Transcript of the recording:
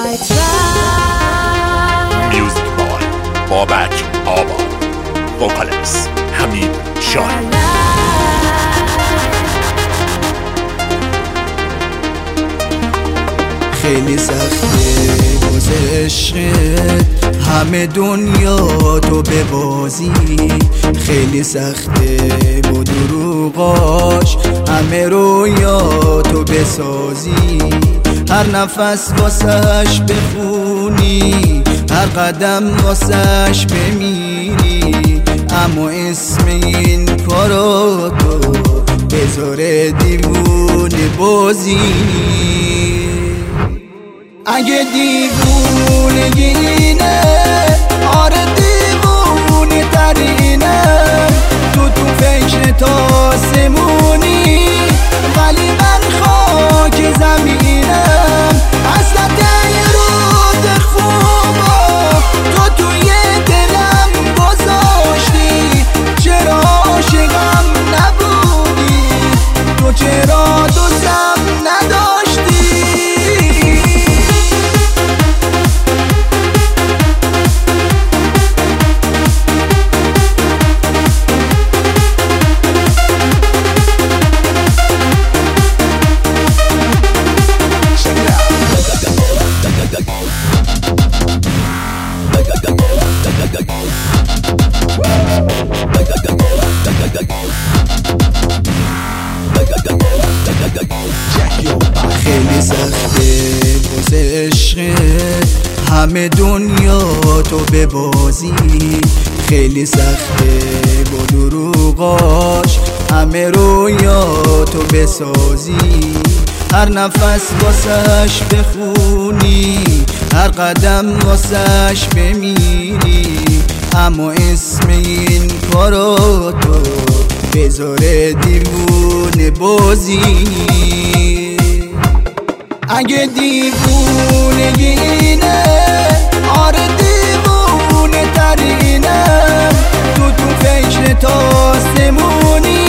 میوزیک بای بابک آباد، وکالس حمید شاهین. خیلی سخته باز عشقت، همه دنیا تو ببازی. خیلی سخته با دروغاش همه رویا تو بسازی. هر نفس واسش بخونی، هر قدم واسش بمیری، اما اسم این کارا تو بذاره دیوونه بازی. اگه دیوونگی اینه، آره دیوونه ترینه، تو فکر تاسمونی، ولی من خاک زمینم. اصلا یه رود خوبا تو توی دلم گذاشتی، چرا عاشقم نبودی؟ تو چرا دوستم نداشتی؟ خیلی سخته باز عشقت، همه دنیا تو ببازی. خیلی سخته با دروغاش همه رویا تو بسازی. هر نفس واسش بخونی، هر قدم واسش بمیری، اما اسم این کارا تو بذاره دیوونه بازی. اگه دیوونگی اینه، آره دیوونه ترینه، تو فکر تاسمونی،